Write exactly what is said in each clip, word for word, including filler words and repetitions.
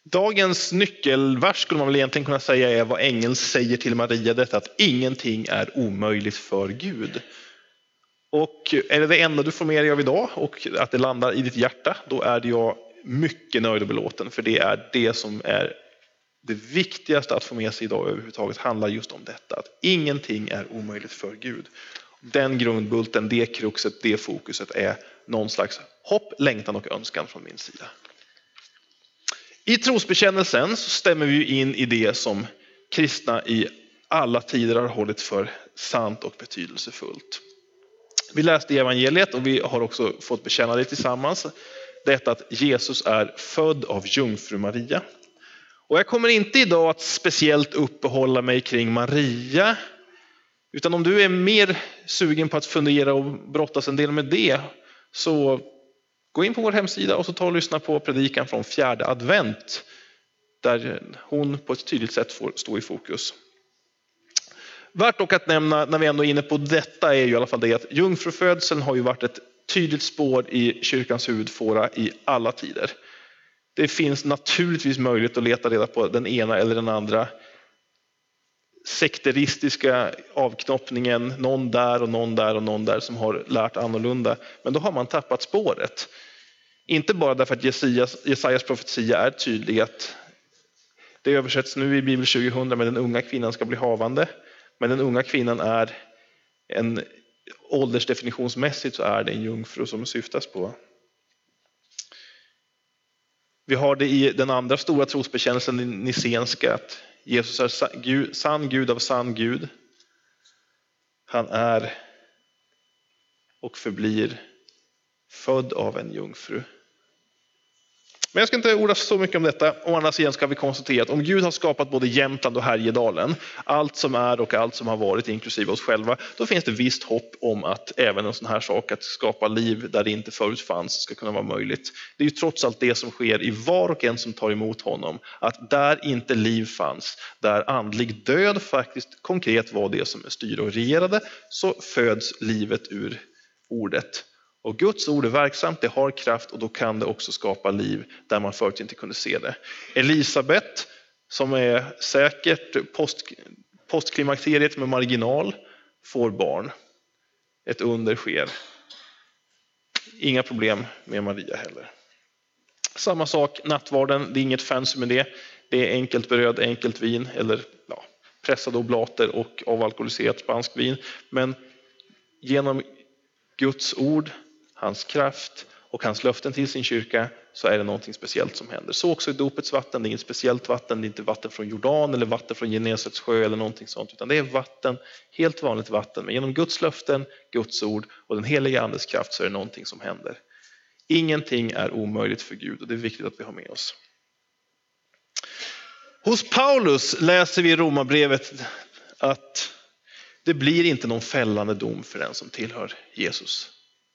Dagens nyckelvers skulle man väl egentligen kunna säga är vad ängeln säger till Maria, detta att ingenting är omöjligt för Gud. Och är det det enda du får med dig av idag och att det landar i ditt hjärta, då är det jag mycket nöjd och belåten, för det är det som är det viktigaste att få med sig idag överhuvudtaget, handlar just om detta, att ingenting är omöjligt för Gud. Den grundbulten, det kruxet, det fokuset är någon slags hopp, längtan och önskan från min sida. I trosbekännelsen så stämmer vi in i det som kristna i alla tider har hållit för sant och betydelsefullt. Vi läste i evangeliet och vi har också fått bekänna det tillsammans. Detta att Jesus är född av jungfru Maria. Och jag kommer inte idag att speciellt uppehålla mig kring Maria. Utan om du är mer sugen på att fundera och brottas en del med det, så gå in på vår hemsida och så ta och lyssna på predikan från fjärde advent. Där hon på ett tydligt sätt får stå i fokus. Värt dock att nämna när vi ändå är inne på detta är ju i alla fall det att jungfrufödseln har ju varit ett tydligt spår i kyrkans huvudfåra i alla tider. Det finns naturligtvis möjlighet att leta reda på den ena eller den andra sekteristiska avknoppningen, någon där och någon där och någon där som har lärt annorlunda. Men då har man tappat spåret. Inte bara därför att Jesajas, Jesajas profetia är tydlig, att det översätts nu i Bibel tjugohundra med den unga kvinnan ska bli havande. Men den unga kvinnan är en åldersdefinitionsmässigt så är det en jungfru som syftas på. Vi har det i den andra stora trosbekännelsen, den nicenska, att Jesus är sann Gud av sann Gud. Han är och förblir född av en jungfru. Men jag ska inte orda så mycket om detta. Å andra sidan ska vi konstatera att om Gud har skapat både Jämtland och Härjedalen, allt som är och allt som har varit inklusive oss själva, då finns det visst hopp om att även en sån här sak, att skapa liv där det inte förut fanns, ska kunna vara möjligt. Det är ju trots allt det som sker i var och en som tar emot honom, att där inte liv fanns, där andlig död faktiskt konkret var det som är styr och regerade, så föds livet ur ordet. Och Guds ord är verksamt, det har kraft, och då kan det också skapa liv där man förut inte kunde se det. Elisabet, som är säkert post, postklimakteriet med marginal, får barn. Ett under sker. Inga problem med Maria heller. Samma sak, nattvarden, det är inget fancy med det. Det är enkelt bröd, enkelt vin, eller ja, pressade oblater och avalkoholiserat spanskt vin. Men genom Guds ord, hans kraft och hans löften till sin kyrka, så är det någonting speciellt som händer. Så också i dopets vatten, det är inget speciellt vatten, det är inte vatten från Jordan eller vatten från Genesets sjö eller någonting sånt, utan det är vatten, helt vanligt vatten. Men genom Guds löften, Guds ord och den heliga andes kraft så är det någonting som händer. Ingenting är omöjligt för Gud, och det är viktigt att vi har med oss. Hos Paulus läser vi i Romarbrevet att det blir inte någon fällande dom för den som tillhör Jesus.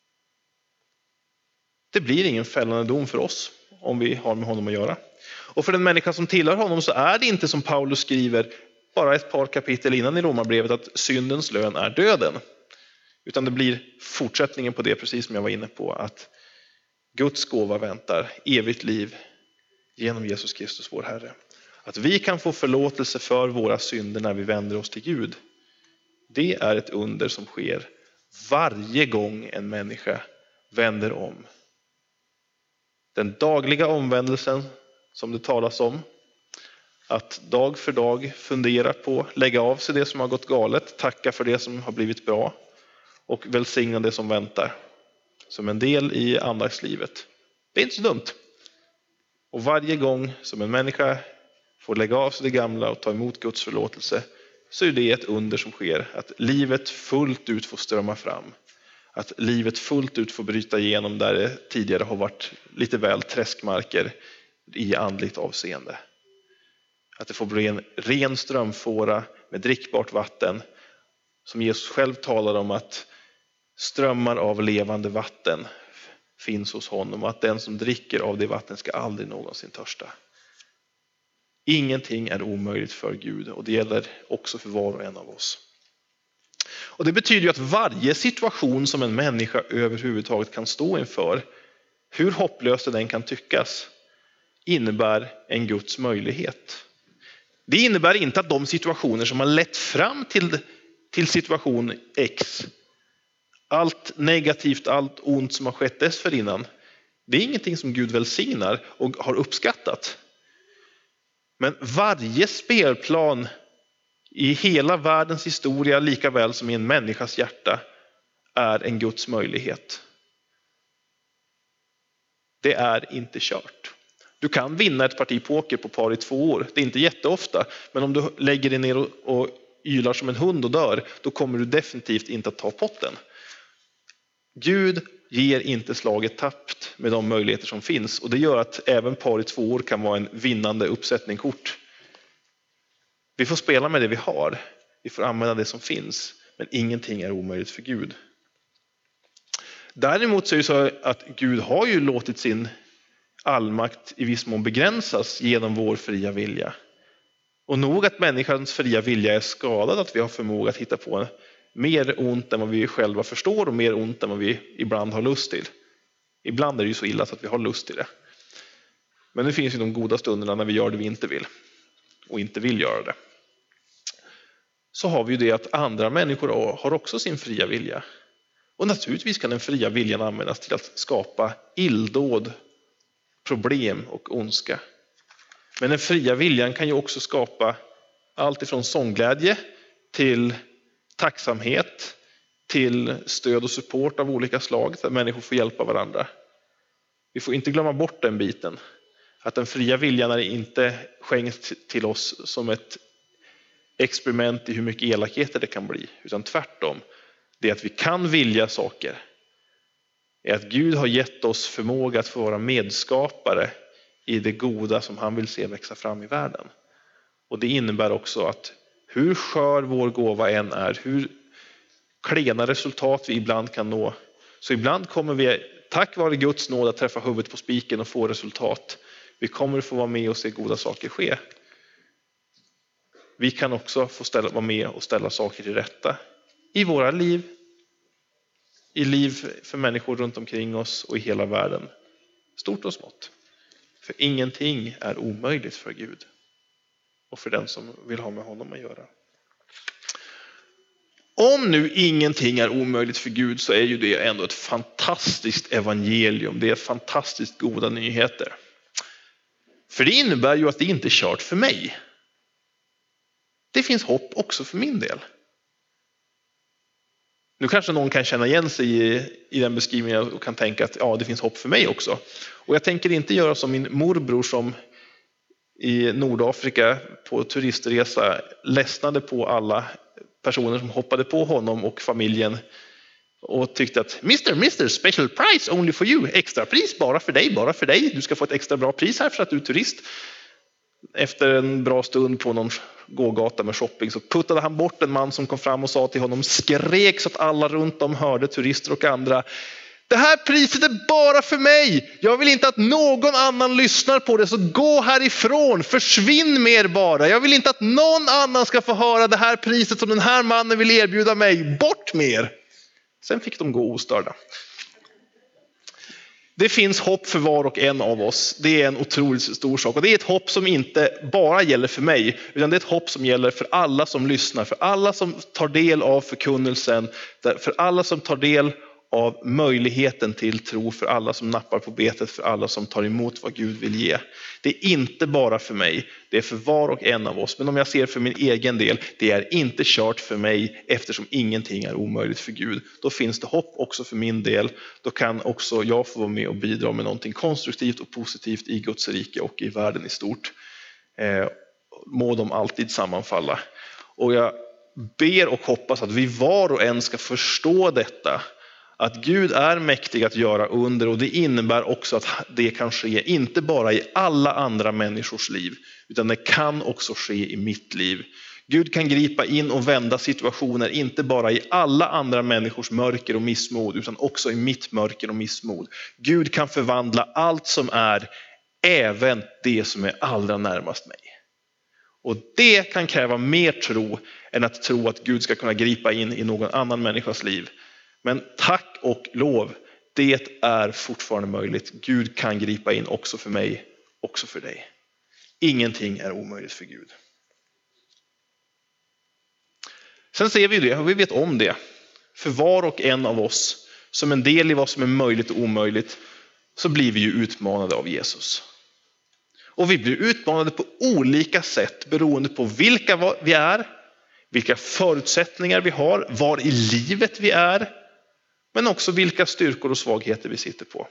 Det blir ingen fällande dom för oss om vi har med honom att göra. Och för den människa som tillhör honom så är det inte som Paulus skriver bara ett par kapitel innan i Romarbrevet att syndens lön är döden. Utan det blir fortsättningen på det, precis som jag var inne på, att Guds gåva väntar, evigt liv genom Jesus Kristus vår Herre. Att vi kan få förlåtelse för våra synder när vi vänder oss till Gud. Det är ett under som sker varje gång en människa vänder om. Den dagliga omvändelsen som det talas om, att dag för dag fundera på, lägga av sig det som har gått galet, tacka för det som har blivit bra och välsigna det som väntar som en del i andagslivet. Det är inte så dumt. Och varje gång som en människa får lägga av sig det gamla och ta emot Guds förlåtelse, så är det ett under som sker, att livet fullt ut får strömma fram. Att livet fullt ut får bryta igenom där det tidigare har varit lite väl träskmarker i andligt avseende. Att det får bli en ren strömfåra med drickbart vatten, som Jesus själv talar om, att strömmar av levande vatten finns hos honom, och att den som dricker av det vatten ska aldrig någonsin törsta. Ingenting är omöjligt för Gud, och det gäller också för var och en av oss. Och det betyder ju att varje situation som en människa överhuvudtaget kan stå inför, hur hopplöst den kan tyckas, innebär en Guds möjlighet. Det innebär inte att de situationer som har lett fram till, till situation X, allt negativt, allt ont som har skett dessförinnan, det är ingenting som Gud välsignar och har uppskattat. Men varje spelplan i hela världens historia, lika väl som i en människas hjärta, är en Guds möjlighet. Det är inte kört. Du kan vinna ett parti poker på par i två år. Det är inte jätteofta. Men om du lägger dig ner och, och ylar som en hund och dör, då kommer du definitivt inte att ta potten. Gud ger inte slaget tappt med de möjligheter som finns. Och det gör att även par i två år kan vara en vinnande uppsättning kort. Vi får spela med det vi har. Vi får använda det som finns. Men ingenting är omöjligt för Gud. Däremot så är det så att Gud har ju låtit sin allmakt i viss mån begränsas genom vår fria vilja. Och nog att människans fria vilja är skadad, att vi har förmåga att hitta på mer ont än vad vi själva förstår och mer ont än vad vi ibland har lust till. Ibland är det ju så illa så att vi har lust till det. Men det finns ju de goda stunderna när vi gör det vi inte vill och inte vill göra det. Så har vi ju det att andra människor har också sin fria vilja. Och naturligtvis kan den fria viljan användas till att skapa illdåd, problem och ondska. Men den fria viljan kan ju också skapa allt ifrån sångglädje till tacksamhet, till stöd och support av olika slag, där människor får hjälpa varandra. Vi får inte glömma bort den biten. Att den fria viljan är inte skänkt till oss som ett experiment i hur mycket elakheter det kan bli, utan tvärtom. Det är att vi kan vilja saker. Är att Gud har gett oss förmåga att få vara medskapare i det goda som han vill se växa fram i världen. Och det innebär också att hur skör vår gåva än är, hur klena resultat vi ibland kan nå, så ibland kommer vi tack vare Guds nåd att träffa huvudet på spiken och få resultat. Vi kommer få vara med och se goda saker ske. Vi kan också få ställa, vara med och ställa saker till rätta i våra liv, i liv för människor runt omkring oss och i hela världen, stort och smått. För ingenting är omöjligt för Gud och för den som vill ha med honom att göra. Om nu ingenting är omöjligt för Gud, så är ju det ändå ett fantastiskt evangelium. Det är fantastiskt goda nyheter. För det innebär ju att det inte är kört för mig. Det finns hopp också för min del. Nu kanske någon kan känna igen sig i, i den beskrivningen och kan tänka att ja, det finns hopp för mig också. Och jag tänker inte göra som min morbror som i Nordafrika på turistresa ledsnade på alla personer som hoppade på honom och familjen och tyckte att Mister, Mister, special price only for you. Extra pris bara för dig, bara för dig. Du ska få ett extra bra pris här för att du är turist. Efter en bra stund på någon gågata med shopping så puttade han bort en man som kom fram och sa till honom, skrek så att alla runt om hörde, turister och andra: det här priset är bara för mig. Jag vill inte att någon annan lyssnar på det, så gå härifrån, försvinn med er bara. Jag vill inte att någon annan ska få höra det här priset som den här mannen vill erbjuda mig. Bort med er. Sen fick de gå ostörda. Det finns hopp för var och en av oss. Det är en otroligt stor sak. Och det är ett hopp som inte bara gäller för mig, utan det är ett hopp som gäller för alla som lyssnar. För alla som tar del av förkunnelsen. För alla som tar del av möjligheten till tro. För alla som nappar på betet. För alla som tar emot vad Gud vill ge. Det är inte bara för mig. Det är för var och en av oss. Men om jag ser för min egen del. Det är inte kört för mig. Eftersom ingenting är omöjligt för Gud. Då finns det hopp också för min del. Då kan också jag få vara med och bidra med någonting konstruktivt och positivt i Guds rike och i världen i stort. Eh, må de alltid sammanfalla. Och jag ber och hoppas att vi var och en ska förstå detta. Att Gud är mäktig att göra under, och det innebär också att det kan ske inte bara i alla andra människors liv, utan det kan också ske i mitt liv. Gud kan gripa in och vända situationer inte bara i alla andra människors mörker och missmod, utan också i mitt mörker och missmod. Gud kan förvandla allt som är, även det som är allra närmast mig. Och det kan kräva mer tro än att tro att Gud ska kunna gripa in i någon annan människas liv. Men tack och lov, det är fortfarande möjligt. Gud kan gripa in också för mig också för dig. Ingenting är omöjligt för Gud. Sen ser vi det, och vi vet om det. För var och en av oss, som en del i vad som är möjligt och omöjligt, så blir vi ju utmanade av Jesus. Och vi blir utmanade på olika sätt beroende på vilka vi är, vilka förutsättningar vi har, var i livet vi är, men också vilka styrkor och svagheter vi sitter på.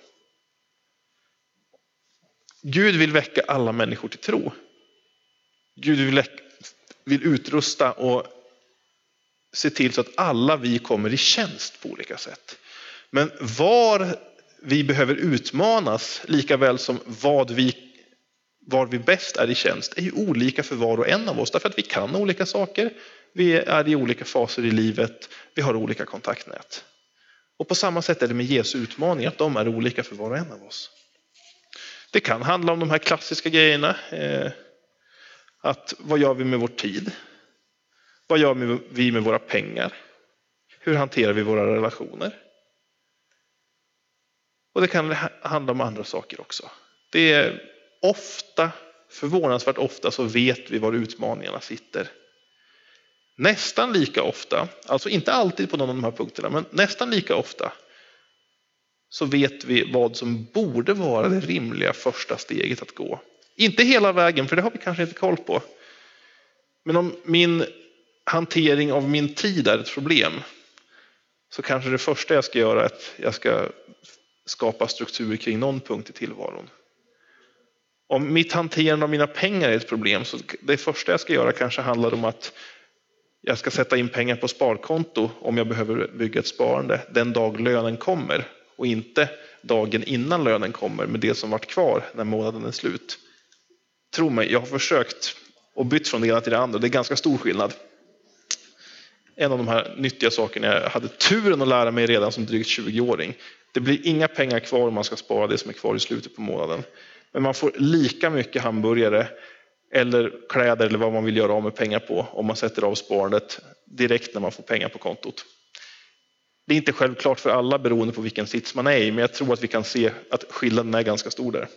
Gud vill väcka alla människor till tro. Gud vill, vill utrusta och se till så att alla vi kommer i tjänst på olika sätt. Men var vi behöver utmanas, lika väl som vad vi, var vi bäst är i tjänst, är ju olika för var och en av oss. Därför att vi kan olika saker, vi är i olika faser i livet, vi har olika kontaktnät. Och på samma sätt är det med Jesu utmaningar, att de är olika för var och en av oss. Det kan handla om de här klassiska grejerna. Eh, att vad gör vi med vår tid? Vad gör vi med våra pengar? Hur hanterar vi våra relationer? Och det kan handla om andra saker också. Det är ofta, förvånansvärt ofta, så vet vi var utmaningarna sitter. Nästan lika ofta, alltså inte alltid på någon av de här punkterna, men nästan lika ofta så vet vi vad som borde vara det rimliga första steget att gå. Inte hela vägen, för det har vi kanske inte koll på. Men om min hantering av min tid är ett problem, så kanske det första jag ska göra är att jag ska skapa struktur kring någon punkt i tillvaron. Om mitt hanterande av mina pengar är ett problem, så det första jag ska göra kanske handlar om att jag ska sätta in pengar på sparkonto om jag behöver bygga ett sparande den dag lönen kommer, och inte dagen innan lönen kommer med det som varit kvar när månaden är slut. Tro mig, jag har försökt och bytt från det ena till det andra. Det är ganska stor skillnad. En av de här nyttiga sakerna jag hade turen att lära mig redan som drygt tjugo-åring. Det blir inga pengar kvar om man ska spara det som är kvar i slutet på månaden. Men man får lika mycket hamburgare eller kläder eller vad man vill göra av med pengar på om man sätter av sparandet direkt när man får pengar på kontot. Det är inte självklart för alla beroende på vilken sits man är i, men jag tror att vi kan se att skillnaden är ganska stor där.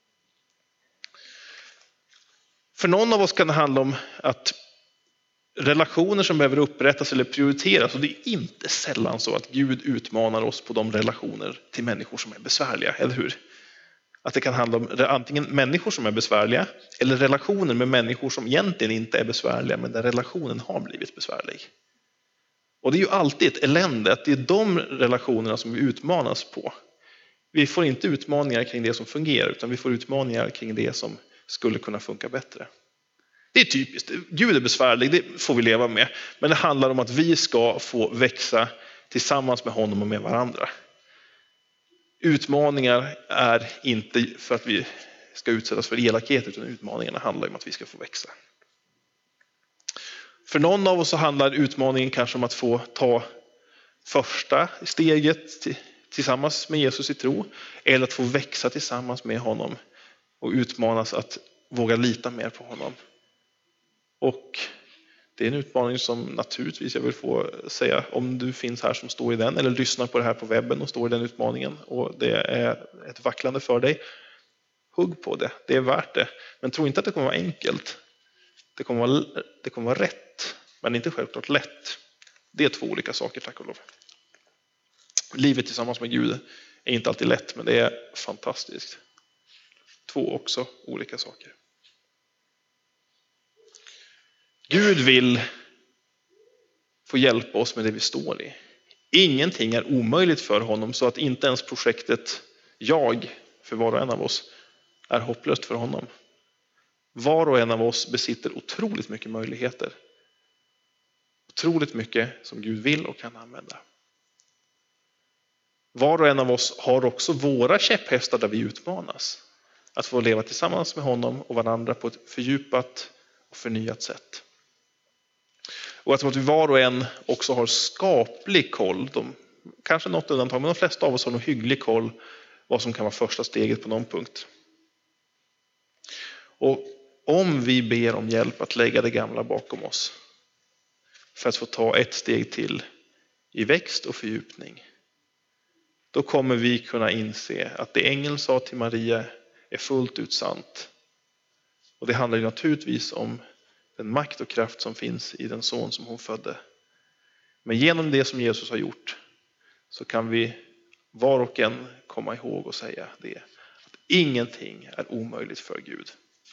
För någon av oss kan det handla om att relationer som behöver upprättas eller prioriteras, och det är inte sällan så att Gud utmanar oss på de relationer till människor som är besvärliga, eller hur? Att det kan handla om antingen människor som är besvärliga eller relationer med människor som egentligen inte är besvärliga, men där relationen har blivit besvärlig. Och det är ju alltid ett elände att det är de relationerna som vi utmanas på. Vi får inte utmaningar kring det som fungerar, utan vi får utmaningar kring det som skulle kunna funka bättre. Det är typiskt. Gud är besvärlig, det får vi leva med. Men det handlar om att vi ska få växa tillsammans med honom och med varandra. Utmaningar är inte för att vi ska utsättas för elakhet, utan utmaningarna handlar om att vi ska få växa. För någon av oss så handlar utmaningen kanske om att få ta första steget tillsammans med Jesus i tro, eller att få växa tillsammans med honom och utmanas att våga lita mer på honom. Och det är en utmaning som naturligtvis jag vill få säga, om du finns här som står i den, eller lyssnar på det här på webben och står i den utmaningen och det är ett vacklande för dig, hugg på det, det är värt det. Men tro inte att det kommer vara enkelt. Det kommer vara, det kommer vara rätt, men inte självklart lätt. Det är två olika saker, tack och lov. Livet tillsammans med Gud är inte alltid lätt, men det är fantastiskt. Två också olika saker. Gud vill få hjälpa oss med det vi står i. Ingenting är omöjligt för honom, så att inte ens projektet jag, för var och en av oss, är hopplöst för honom. Var och en av oss besitter otroligt mycket möjligheter. Otroligt mycket som Gud vill och kan använda. Var och en av oss har också våra käpphästar där vi utmanas. Att få leva tillsammans med honom och varandra på ett fördjupat och förnyat sätt. Och jag tror att vi var och en också har skaplig koll. De, kanske något undantag, men de flesta av oss har nog hygglig koll vad som kan vara första steget på någon punkt. Och om vi ber om hjälp att lägga det gamla bakom oss för att få ta ett steg till i växt och fördjupning, då kommer vi kunna inse att det ängeln sa till Maria är fullt ut sant. Och det handlar ju naturligtvis om den makt och kraft som finns i den son som hon födde. Men genom det som Jesus har gjort så kan vi var och en komma ihåg och säga det. Att ingenting är omöjligt för Gud.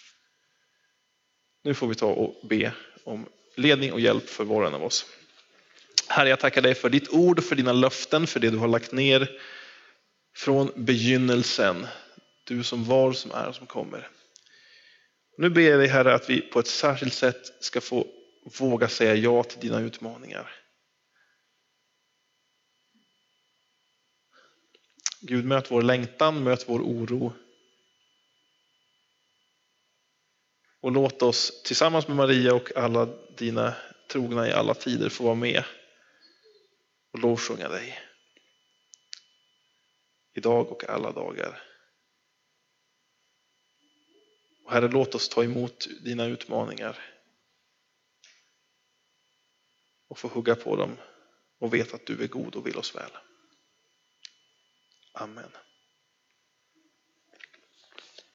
Nu får vi ta och be om ledning och hjälp för var och en av oss. Herre, jag tackar dig för ditt ord, för dina löften, för det du har lagt ner från begynnelsen. Du som var, som är och som kommer. Nu ber jag dig, Herre, att vi på ett särskilt sätt ska få våga säga ja till dina utmaningar. Gud, möt vår längtan, möt vår oro. Och låt oss tillsammans med Maria och alla dina trogna i alla tider få vara med och lovsjunga dig. Idag och alla dagar. Och Herre, låt oss ta emot dina utmaningar. Och få hugga på dem och veta att du är god och vill oss väl. Amen.